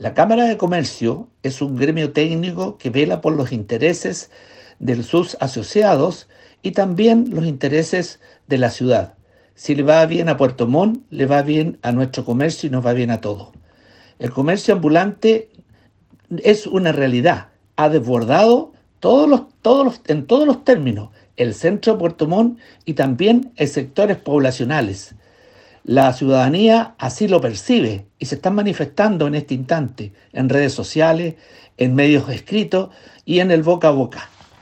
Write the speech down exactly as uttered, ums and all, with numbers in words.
La Cámara de Comercio es un gremio técnico que vela por los intereses de sus asociados y también los intereses de la ciudad. Si le va bien a Puerto Montt, le va bien a nuestro comercio y nos va bien a todos. El comercio ambulante es una realidad, ha desbordado todos los, todos los, en todos los términos el centro de Puerto Montt y también en sectores poblacionales. La ciudadanía así lo percibe y se están manifestando en este instante en redes sociales, en medios escritos y en el boca a boca.